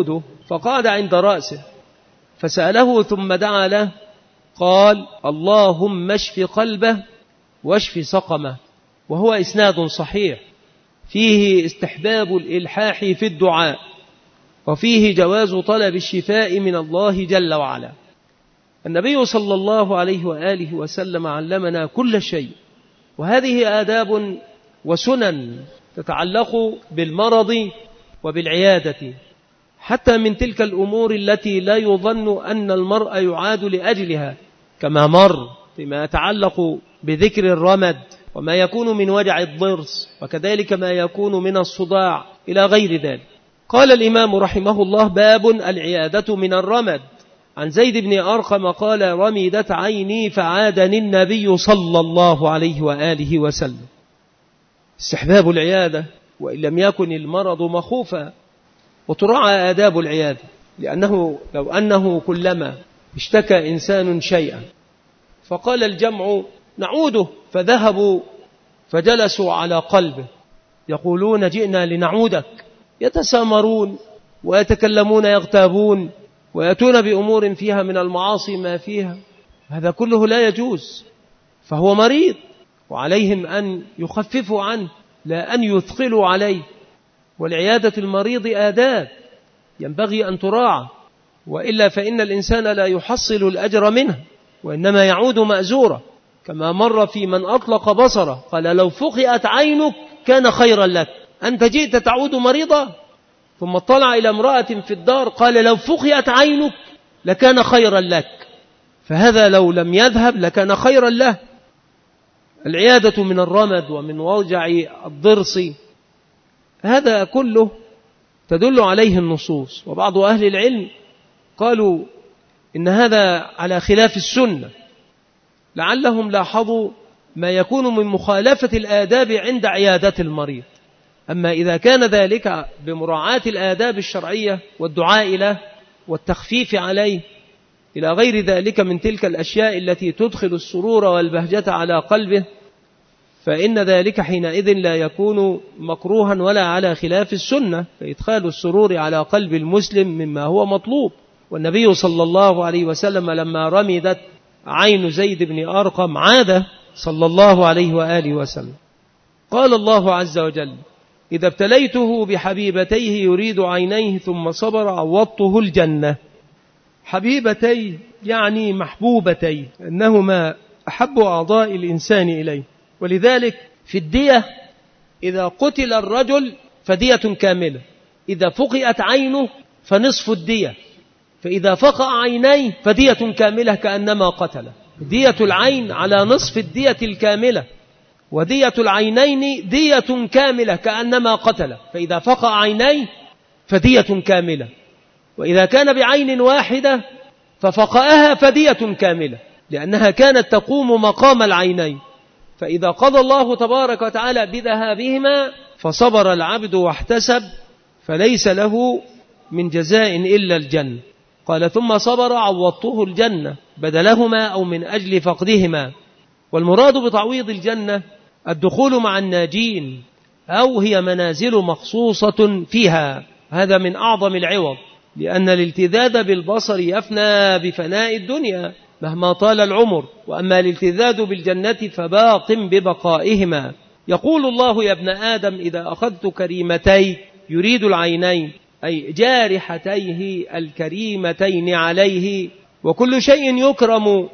فقعد عند رأسه فسأله ثم دعا له، قال: اللهم اشف قلبه واشف سقمه. وهو إسناد صحيح فيه استحباب الإلحاح في الدعاء، وفيه جواز طلب الشفاء من الله جل وعلا. النبي صلى الله عليه وآله وسلم علمنا كل شيء، وهذه آداب وسنن تتعلق بالمرض وبالعيادة، حتى من تلك الأمور التي لا يظن أن المرء يعاد لأجلها، كما مر فيما يتعلق بذكر الرمد وما يكون من وجع الضرس، وكذلك ما يكون من الصداع إلى غير ذلك. قال الإمام رحمه الله: باب العيادة من الرمد. عن زيد بن أرقم قال: رمدت عيني فعادني النبي صلى الله عليه وآله وسلم. استحباب العيادة وإن لم يكن المرض مخوفا، وتراعى آداب العيادة، لأنه لو أنه كلما اشتكى إنسان شيئا فقال الجمع نعوده، فذهبوا فجلسوا على قلبه يقولون جئنا لنعودك، يتسامرون ويتكلمون يغتابون ويأتون بأمور فيها من المعاصي ما فيها، هذا كله لا يجوز، فهو مريض وعليهم أن يخففوا عنه لا أن يثقلوا عليه. والعيادة المريض آداب ينبغي أن تراعى، وإلا فإن الإنسان لا يحصل الأجر منه وإنما يعود مأزورا، كما مر في من أطلق بصره قال: لو فقئت عينك كان خيرا لك. أنت جئت تعود مريضا ثم اطلع إلى امرأة في الدار قال: لو فقئت عينك لكان خيرا لك، فهذا لو لم يذهب لكان خيرا له. العيادة من الرمد ومن وجع الضرس، هذا كله تدل عليه النصوص. وبعض أهل العلم قالوا إن هذا على خلاف السنة، لعلهم لاحظوا ما يكون من مخالفة الآداب عند عيادة المريض. أما إذا كان ذلك بمراعاة الآداب الشرعية والدعاء له والتخفيف عليه إلى غير ذلك من تلك الأشياء التي تدخل السرور والبهجة على قلبه، فإن ذلك حينئذ لا يكون مكروها ولا على خلاف السنة، فإدخال السرور على قلب المسلم مما هو مطلوب. والنبي صلى الله عليه وسلم لما رمدت عين زيد بن أرقم عاد صلى الله عليه وآله وسلم. قال الله عز وجل: إذا ابتليته بحبيبتيه يريد عينيه ثم صبر عوضته الجنة. حبيبتي يعني محبوبتي، أنهما أحب أعضاء الإنسان إليه. ولذلك في الدية إذا قتل الرجل فدية كاملة، إذا فقئت عينه فنصف الدية، فإذا فقع عينيه فدية كاملة كأنما قتله. دية العين على نصف الدية الكاملة، ودية العينين دية كاملة كأنما قتله، فإذا فقع عينيه فدية كاملة. وإذا كان بعين واحدة ففقأها فدية كاملة، لأنها كانت تقوم مقام العينين. فإذا قضى الله تبارك وتعالى بذهابهما فصبر العبد واحتسب فليس له من جزاء إلا الجنة. قال: ثم صبر عوضته الجنة بدلهما أو من أجل فقدهما. والمراد بتعويض الجنة الدخول مع الناجين، أو هي منازل مخصوصة فيها، هذا من أعظم العوض، لأن الالتذاذ بالبصر يفنى بفناء الدنيا مهما طال العمر، وأما الالتذاذ بالجنة فباق ببقائهما. يقول الله: يا ابن آدم إذا أخذت كريمتي، يريد العينين أي جارحتيه الكريمتين عليه، وكل شيء يكرم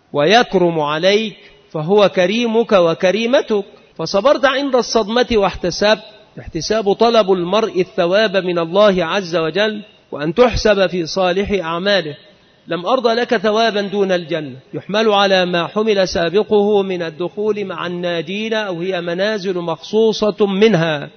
ويكرم عليك فهو كريمك وكريمتك، فصبرت عند الصدمة واحتسبت. احتساب طلب المرء الثواب من الله عز وجل وأن تحسب في صالح أعماله. لم أرضى لك ثوابا دون الجنة، يحمل على ما حمل سابقه من الدخول مع الناجين، أو هي منازل مخصوصة منها.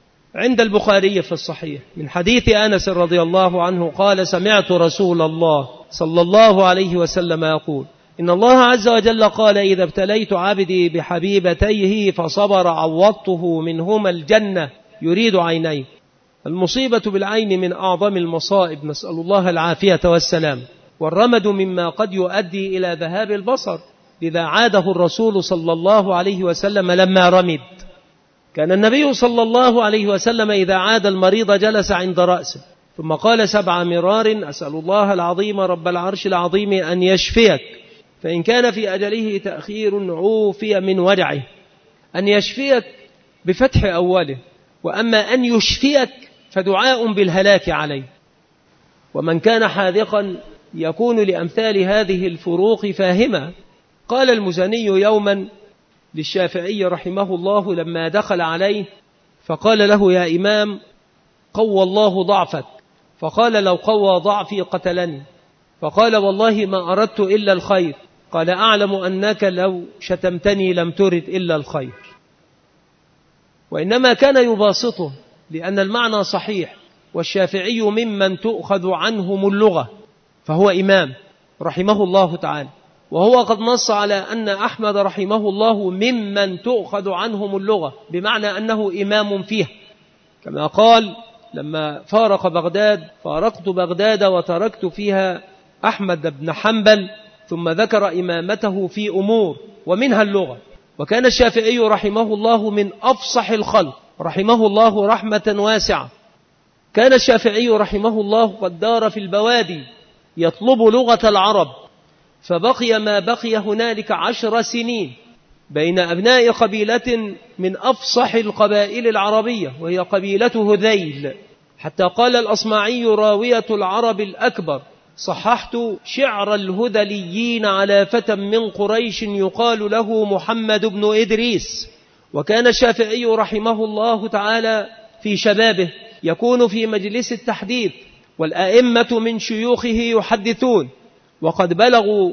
عند البخاري في الصحيح من حديث أنس رضي الله عنه قال: سمعت رسول الله صلى الله عليه وسلم يقول: إن الله عز وجل قال: إذا ابتليت عبدي بحبيبتيه فصبر عوضته منهما الجنة يريد عينيه. المصيبة بالعين من أعظم المصائب، نسأل الله العافية والسلام، والرمد مما قد يؤدي إلى ذهاب البصر، لذا عاده الرسول صلى الله عليه وسلم لما رمد. كان النبي صلى الله عليه وسلم إذا عاد المريض جلس عند رأسه ثم قال سبع مرار: أسأل الله العظيم رب العرش العظيم أن يشفيك، فإن كان في أجله تأخير عوفي من وجعه. أن يشفيك بفتح أوله، وأما أن يشفيك فدعاء بالهلاك عليه. ومن كان حاذقا يكون لأمثال هذه الفروق فاهما. قال المزني يوما للشافعي رحمه الله لما دخل عليه فقال له: يا إمام، قوى الله ضعفك. فقال: لو قوى ضعفي قتلني. فقال: والله ما أردت إلا الخير. قال: أعلم أنك لو شتمتني لم ترد إلا الخير. وإنما كان يباسطه لأن المعنى صحيح، والشافعي ممن تؤخذ عنهم اللغة، فهو إمام رحمه الله تعالى، وهو قد نص على أن أحمد رحمه الله ممن تؤخذ عنهم اللغة، بمعنى أنه إمام فيها، كما قال: لما فارق بغداد فارقت بغداد وتركت فيها أحمد بن حنبل، ثم ذكر إمامته في أمور ومنها اللغة. وكان الشافعي رحمه الله من أفصح الخلق رحمه الله رحمة واسعة. كان الشافعي رحمه الله قد دار في البوادي يطلب لغة العرب، فبقي ما بقي هنالك عشر سنين بين أبناء قبيلة من أفصح القبائل العربية، وهي قبيلة هذيل، حتى قال الأصمعي راوية العرب الأكبر: صححت شعر الهذليين على فتى من قريش يقال له محمد بن إدريس. وكان الشافعي رحمه الله تعالى في شبابه يكون في مجلس التحديث، والأئمة من شيوخه يحدثون، وقد بلغوا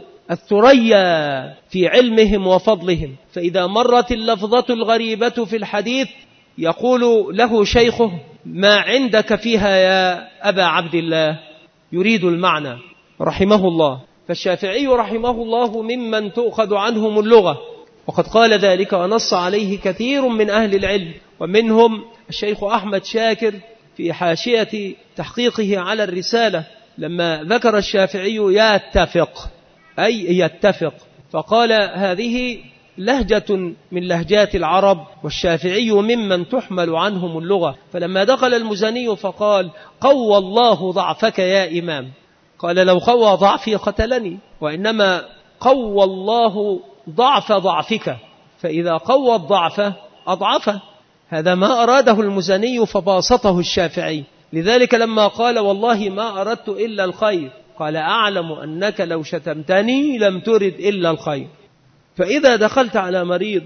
الثريا في علمهم وفضلهم، فإذا مرت اللفظة الغريبة في الحديث يقول له شيخه: ما عندك فيها يا أبا عبد الله؟ يريد المعنى رحمه الله. فالشافعي رحمه الله ممن تؤخذ عنهم اللغة، وقد قال ذلك ونص عليه كثير من أهل العلم، ومنهم الشيخ أحمد شاكر في حاشية تحقيقه على الرسالة لما ذكر الشافعي يتفق، أي يتفق، فقال: هذه لهجة من لهجات العرب، والشافعي ممن تحمل عنهم اللغة. فلما دخل المزني فقال: قوى الله ضعفك يا إمام. قال: لو قوى ضعفي قتلني، وإنما قوى الله ضعف ضعفك، فإذا قوى الضعف أضعفه. هذا ما أراده المزني فباسطه الشافعي. لذلك لما قال: والله ما أردت إلا الخير، قال: أعلم أنك لو شتمتني لم ترد إلا الخير. فإذا دخلت على مريض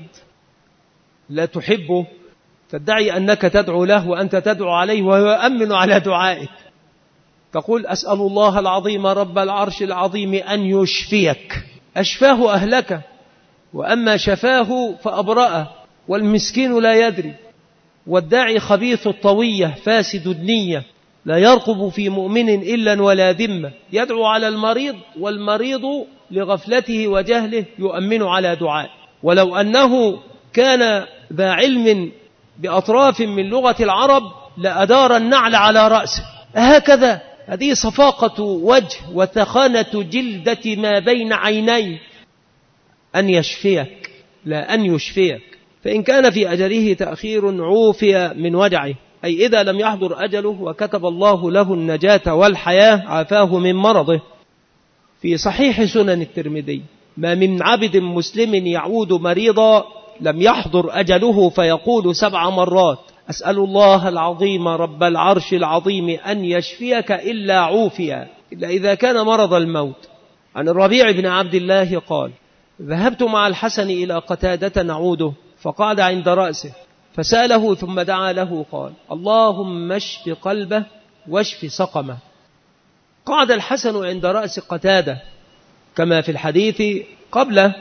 لا تحبه تدعي أنك تدعو له وأنت تدعو عليه وهو يؤمن على دعائك، تقول: أسأل الله العظيم رب العرش العظيم أن يشفيك. أشفاه أهلك، وأما شفاه فأبرأه، والمسكين لا يدري، والداعي خبيث الطوية فاسد النية، لا يرقب في مؤمن إلا ولا ذمة، يدعو على المريض والمريض لغفلته وجهله يؤمن على دعاء. ولو أنه كان ذا علم بأطراف من لغة العرب لأدار النعل على رأسه. هكذا هذه صفاقة وجه وثخانة جلدة ما بين عيني. أن يشفيك لا أن يشفيك. فإن كان في أجله تأخير عوفي من وجعه، أي إذا لم يحضر أجله وكتب الله له النجاة والحياة عافاه من مرضه. في صحيح سنن الترمذي: ما من عبد مسلم يعود مريضا لم يحضر أجله فيقول سبع مرات: أسأل الله العظيم رب العرش العظيم أن يشفيك إلا عوفيا، إلا إذا كان مرض الموت. عن الربيع بن عبد الله قال: ذهبت مع الحسن إلى قتادة نعوده، فقعد عند رأسه فسأله ثم دعا له، قال: اللهم اشف قلبه واشف سقمه. قعد الحسن عند رأس قتادة كما في الحديث قبله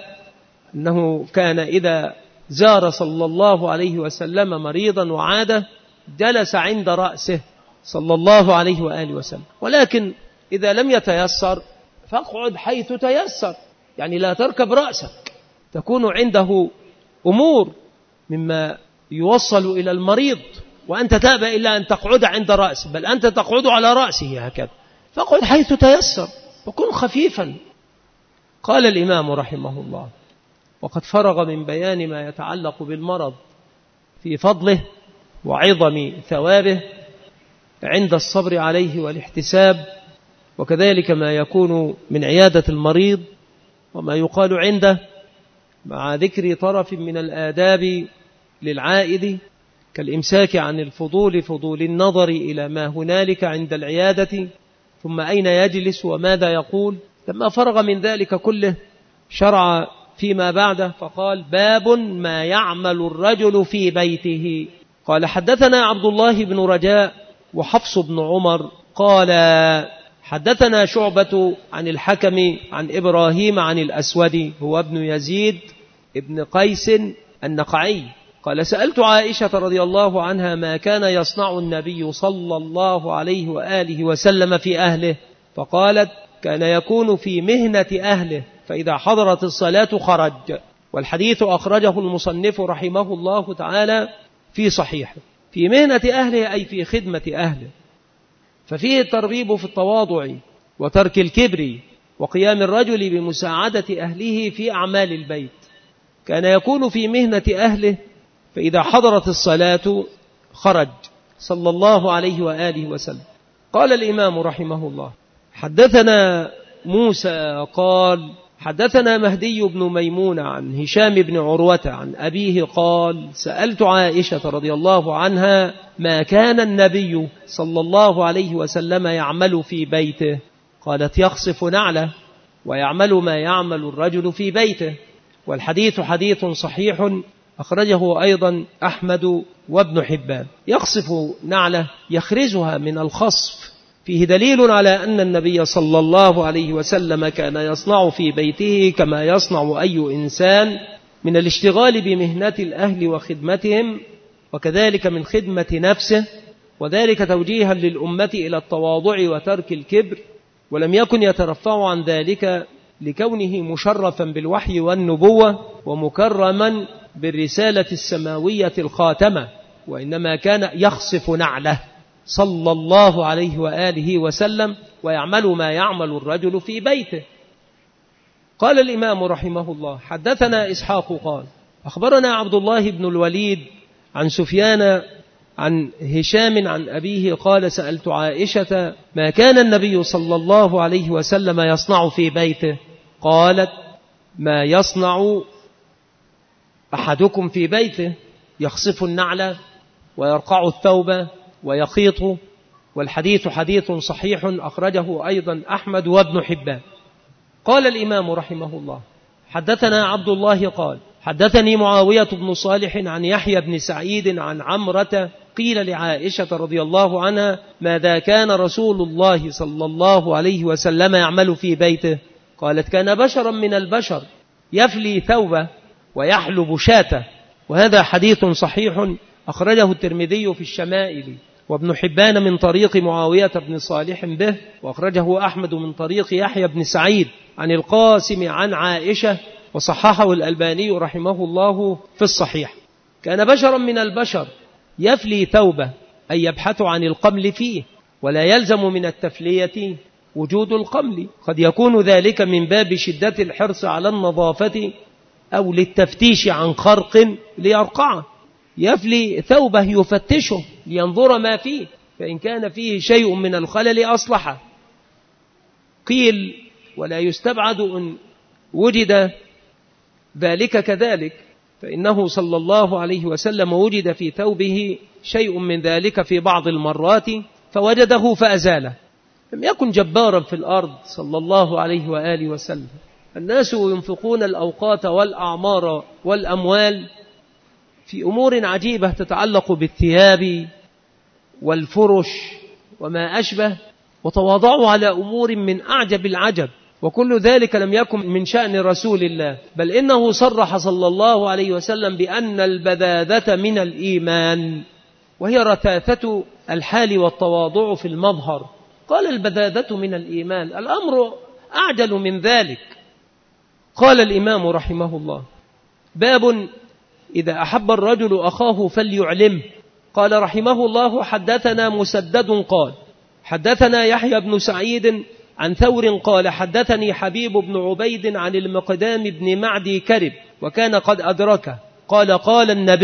أنه كان إذا زار صلى الله عليه وسلم مريضا وعاده جلس عند رأسه صلى الله عليه وآله وسلم. ولكن إذا لم يتيسر فاقعد حيث تيسر، يعني لا تركب رأسك، تكون عنده أمور مما يوصل إلى المريض وأنت تأبى إلا أن تقعد عند رأسه، بل أنت تقعد على رأسه هكذا، فاقعد حيث تيسر وكن خفيفا. قال الإمام رحمه الله وقد فرغ من بيان ما يتعلق بالمرض في فضله وعظم ثوابه، عند الصبر عليه والاحتساب، وكذلك ما يكون من عيادة المريض وما يقال عنده، مع ذكر طرف من الآداب للعائد كالإمساك عن الفضول، فضول النظر إلى ما هنالك عند العيادة، ثم أين يجلس وماذا يقول. لما فرغ من ذلك كله شرع فيما بعده فقال: باب ما يعمل الرجل في بيته. قال: حدثنا عبد الله بن رجاء وحفص بن عمر قال: حدثنا شعبة عن الحكم عن إبراهيم عن الأسود هو ابن يزيد ابن قيس النقعي قال: سألت عائشة رضي الله عنها ما كان يصنع النبي صلى الله عليه وآله وسلم في أهله، فقالت: كان يكون في مهنة أهله، فإذا حضرت الصلاة خرج. والحديث أخرجه المصنف رحمه الله تعالى في صحيحه. في مهنة أهله أي في خدمة أهله، ففيه الترغيب في التواضع وترك الكبر وقيام الرجل بمساعدة أهله في أعمال البيت. كان يكون في مهنة أهله، فإذا حضرت الصلاة خرج صلى الله عليه وآله وسلم. قال الإمام رحمه الله: حدثنا موسى قال: حدثنا مهدي بن ميمون عن هشام بن عروة عن أبيه قال: سألت عائشة رضي الله عنها ما كان النبي صلى الله عليه وسلم يعمل في بيته، قالت: يخصف نعله ويعمل ما يعمل الرجل في بيته. والحديث حديث صحيح أخرجه أيضا أحمد وابن حبان. يخصف نعله يخرجها من الخصف، فيه دليل على أن النبي صلى الله عليه وسلم كان يصنع في بيته كما يصنع أي إنسان من الاشتغال بمهنة الأهل وخدمتهم، وكذلك من خدمة نفسه، وذلك توجيها للأمة إلى التواضع وترك الكبر، ولم يكن يترفع عن ذلك لكونه مشرفا بالوحي والنبوة ومكرما بالرسالة السماوية الخاتمة، وإنما كان يخصف نعله صلى الله عليه وآله وسلم ويعمل ما يعمل الرجل في بيته. قال الإمام رحمه الله: حدثنا إسحاق قال: أخبرنا عبد الله بن الوليد عن سفيان عن هشام عن أبيه قال: سألت عائشة ما كان النبي صلى الله عليه وسلم يصنع في بيته، قالت: ما يصنع أحدكم في بيته، يخصف النعل ويرقع الثوب ويخيط. والحديث حديث صحيح أخرجه أيضا أحمد وابن حبان. قال الإمام رحمه الله: حدثنا عبد الله قال: حدثني معاوية بن صالح عن يحيى بن سعيد عن عمرة قيل لعائشة رضي الله عنها: ماذا كان رسول الله صلى الله عليه وسلم يعمل في بيته؟ قالت: كان بشرا من البشر يفلي ثوبه ويحلب شاته. وهذا حديث صحيح أخرجه الترمذي في الشمائل وابن حبان من طريق معاوية بن صالح به، وأخرجه أحمد من طريق يحيى بن سعيد عن القاسم عن عائشة، وصححه الألباني رحمه الله في الصحيح. كان بشرا من البشر يفلي ثوبه أي يبحث عن القمل فيه، ولا يلزم من التفلية وجود القمل، قد يكون ذلك من باب شدة الحرص على النظافة أو للتفتيش عن خرق ليرقعه. يفلي ثوبه يفتشه لينظر ما فيه، فإن كان فيه شيء من الخلل أصلحه. قيل: ولا يستبعد أن وجد ذلك كذلك، فإنه صلى الله عليه وسلم وجد في ثوبه شيء من ذلك في بعض المرات فوجده فأزاله. لم يكن جبارا في الأرض صلى الله عليه وآله وسلم. الناس ينفقون الأوقات والأعمار والأموال في أمور عجيبة تتعلق بالثياب والفرش وما أشبه، وتواضعوا على أمور من أعجب العجب، وكل ذلك لم يكن من شأن رسول الله، بل إنه صرح صلى الله عليه وسلم بأن البذاذة من الإيمان، وهي رثاثة الحال والتواضع في المظهر. قال: البذاذة من الإيمان، الأمر أعجل من ذلك. قال الإمام رحمه الله: باب إذا أحب الرجل أخاه فليعلمه. قال رحمه الله: حدثنا مسدد قال: حدثنا يحيى بن سعيد عن ثور قال: حدثني حبيب بن عبيد عن المقدام بن معدي كرب وكان قد أدركه قال: قال النبي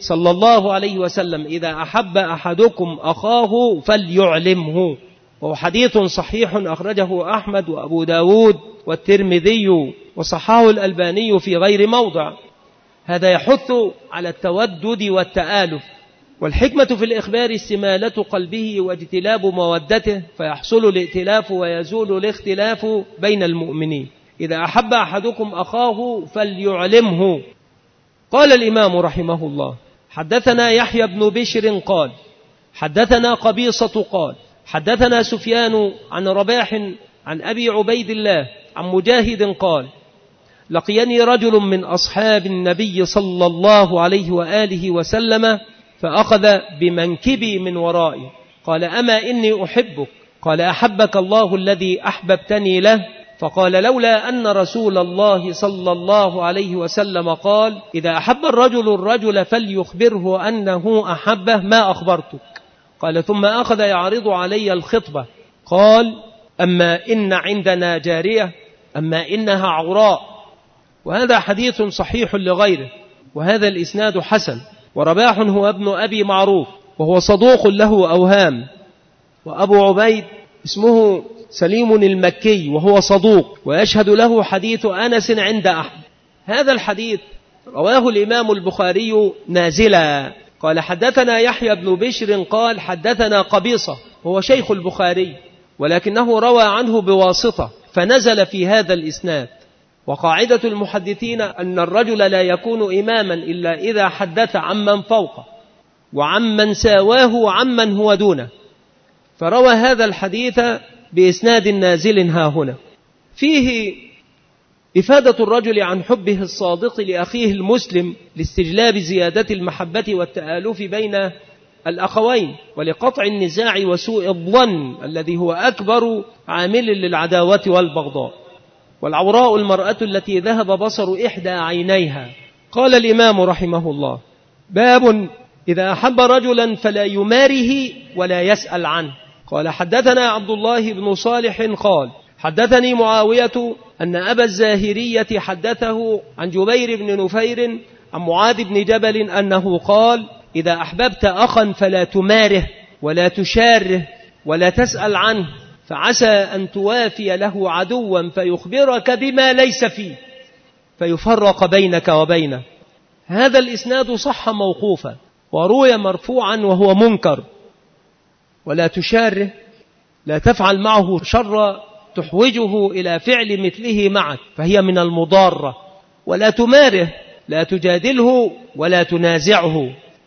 صلى الله عليه وسلم: إذا أحب أحدكم أخاه فليعلمه، وهو حديث صحيح أخرجه أحمد وأبو داود والترمذي وصححه الألباني في غير موضع. هذا يحث على التودد والتآلف، والحكمة في الإخبار استمالة قلبه واجتلاب مودته، فيحصل الائتلاف ويزول الاختلاف بين المؤمنين. إذا أحب أحدكم أخاه فليعلمه. قال الإمام رحمه الله: حدثنا يحيى بن بشر قال حدثنا قبيصة قال حدثنا سفيان عن رباح عن أبي عبيد الله عن مجاهد قال: لقيني رجل من أصحاب النبي صلى الله عليه وآله وسلم فأخذ بمنكبي من ورائي، قال: أما إني أحبك؟ قال: أحبك الله الذي أحببتني له. فقال: لولا أن رسول الله صلى الله عليه وسلم قال: إذا أحب الرجل الرجل فليخبره أنه أحبه ما أخبرتك. قال: ثم أخذ يعرض علي الخطبة، قال: أما إن عندنا جارية، أما إنها عوراء. وهذا حديث صحيح لغيره، وهذا الإسناد حسن. ورباح هو ابن أبي معروف، وهو صدوق له أوهام. وأبو عبيد اسمه سليم المكي، وهو صدوق، ويشهد له حديث أنس عند أحمد. هذا الحديث رواه الإمام البخاري نازلا. قال: حدثنا يحيى بن بشر قال حدثنا قبيصة، هو شيخ البخاري، ولكنه روى عنه بواسطة فنزل في هذا الإسناد. وقاعدة المحدثين أن الرجل لا يكون إماما إلا إذا حدث عمن فوقه وعمن ساواه وعمن هو دونه، فروى هذا الحديث بإسناد نازل ها هنا. فيه إفادة الرجل عن حبه الصادق لأخيه المسلم لاستجلاب زيادة المحبة والتآلف بين الأخوين، ولقطع النزاع وسوء الظن الذي هو أكبر عامل للعداوة والبغضاء. والعوراء المرأة التي ذهب بصر إحدى عينيها. قال الإمام رحمه الله: باب إذا أحب رجلا فلا يماره ولا يسأل عنه. قال: حدثنا عبد الله بن صالح قال حدثني معاوية أن أبا الزاهرية حدثه عن جبير بن نفير عن معاذ بن جبل أنه قال: إذا أحببت أخا فلا تماره ولا تشاره ولا تسأل عنه، فعسى أن توافي له عدوا فيخبرك بما ليس فيه فيفرق بينك وبينه. هذا الإسناد صح موقوفا، وروي مرفوعا وهو منكر. ولا تشاره، لا تفعل معه شر تحوجه إلى فعل مثله معك، فهي من المضارة. ولا تماره، لا تجادله ولا تنازعه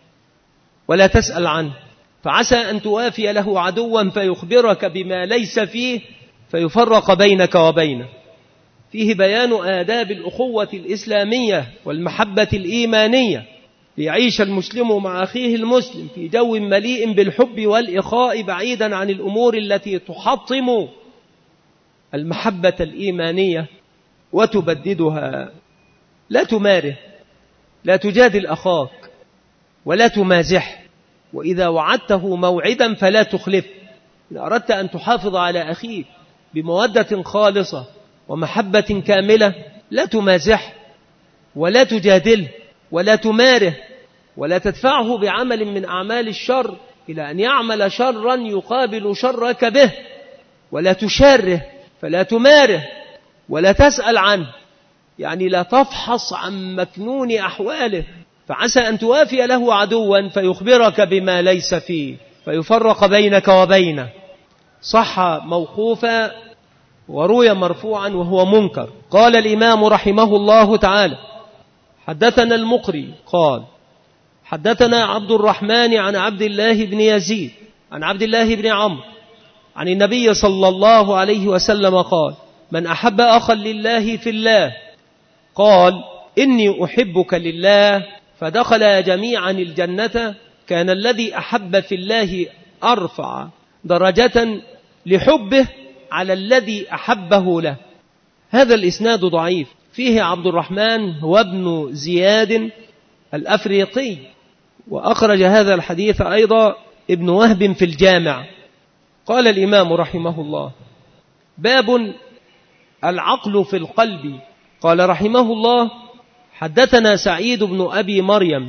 ولا تسأل عنه، فعسى أن توافي له عدوا فيخبرك بما ليس فيه فيفرق بينك وبينه. فيه بيان آداب الأخوة الإسلامية والمحبة الإيمانية، ليعيش المسلم مع أخيه المسلم في جو مليء بالحب والإخاء، بعيدا عن الأمور التي تحطم المحبة الإيمانية وتبددها. لا تماره، لا تجادل أخاك ولا تمازح، وإذا وعدته موعدا فلا تخلف. إن أردت أن تحافظ على أخيك بمودة خالصة ومحبة كاملة لا تمازح ولا تجادله ولا تماره، ولا تدفعه بعمل من أعمال الشر إلى أن يعمل شرا يقابل شرك به. ولا تشاره، فلا تماره ولا تسأل عنه، يعني لا تفحص عن مكنون أحواله، فعسى أن توافي له عدوا فيخبرك بما ليس فيه فيفرق بينك وبينه. صح موقوفا وروي مرفوعا وهو منكر. قال الإمام رحمه الله تعالى: حدثنا المقري قال حدثنا عبد الرحمن عن عبد الله بن يزيد عن عبد الله بن عمرو عن النبي صلى الله عليه وسلم قال: من أحب أخا لله في الله قال: إني أحبك لله، فدخل جميعا الجنة، كان الذي أحب في الله أرفع درجة لحبه على الذي أحبه له. هذا الإسناد ضعيف، فيه عبد الرحمن هو ابن زياد الأفريقي، وأخرج هذا الحديث أيضا ابن وهب في الجامع. قال الإمام رحمه الله: باب العقل في القلب. قال رحمه الله: حدثنا سعيد بن أبي مريم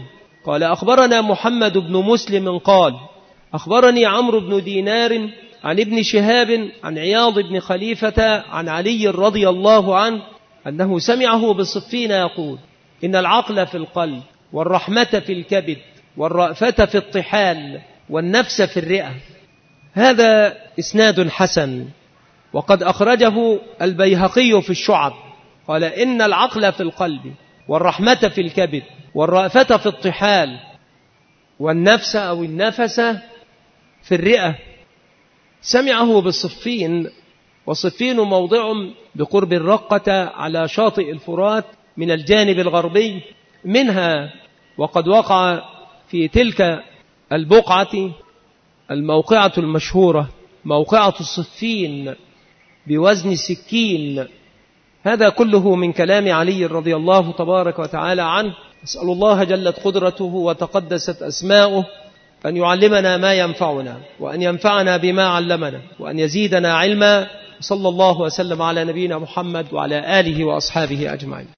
قال أخبرنا محمد بن مسلم قال أخبرني عمرو بن دينار عن ابن شهاب عن عياض بن خليفة عن علي رضي الله عنه أنه سمعه بصفين يقول إن العقل في القلب والرحمة في الكبد والرأفة في الطحال والنفس في الرئة. هذا إسناد حسن، وقد أخرجه البيهقي في الشعب قال إن العقل في القلب والرحمة في الكبد والرأفة في الطحال والنفس أو النفس في الرئة. سمعه بالصفين، وصفين موضع بقرب الرقة على شاطئ الفرات من الجانب الغربي منها، وقد وقع في تلك البقعة الموقعة المشهورة موقعة الصفين بوزن سكين. هذا كله من كلام علي رضي الله تبارك وتعالى عنه. أسأل الله جلت قدرته وتقدست أسماؤه أن يعلمنا ما ينفعنا، وأن ينفعنا بما علمنا، وأن يزيدنا علما. صلى الله وسلم على نبينا محمد وعلى آله وأصحابه أجمعين.